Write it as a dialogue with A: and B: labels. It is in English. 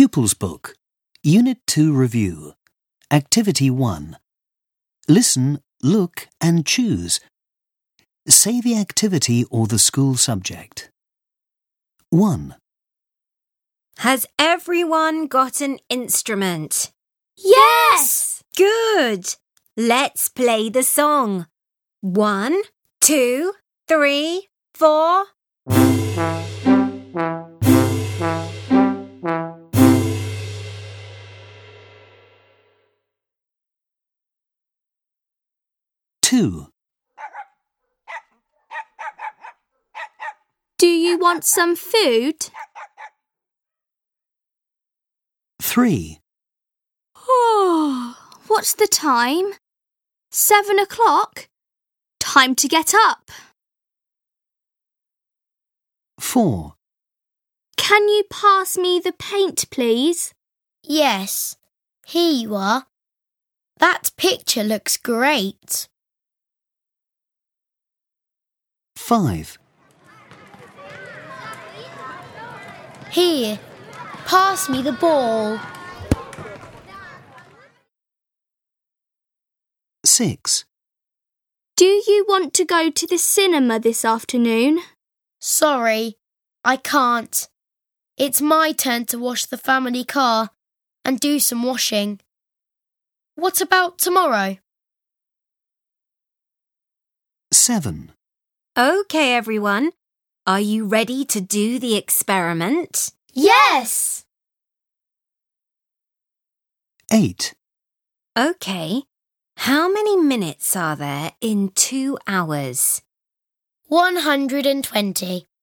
A: Pupils Book, Unit 2 Review, Activity 1. Listen, look and choose. Say the activity or the school subject. 1.
B: Has everyone got an instrument?
C: Yes!
B: Good! Let's play the song. 1, 2, 3, 4.
A: Two.
C: Do you want some food?
A: 3.
C: Oh, what's the time? 7 o'clock? Time to get up.
A: 4.
C: Can you pass me the paint, please?
D: Yes, here you are. That picture looks great.
A: 5.
D: Here, pass me the ball.
A: 6.
C: Do you want to go to the cinema this afternoon?
D: Sorry, I can't. It's my turn to wash the family car and do some washing. What about tomorrow?
A: 7.
B: OK, everyone. Are you ready to do the experiment?
D: Yes!
A: 8.
B: OK. How many minutes are there in 2 hours?
D: 120.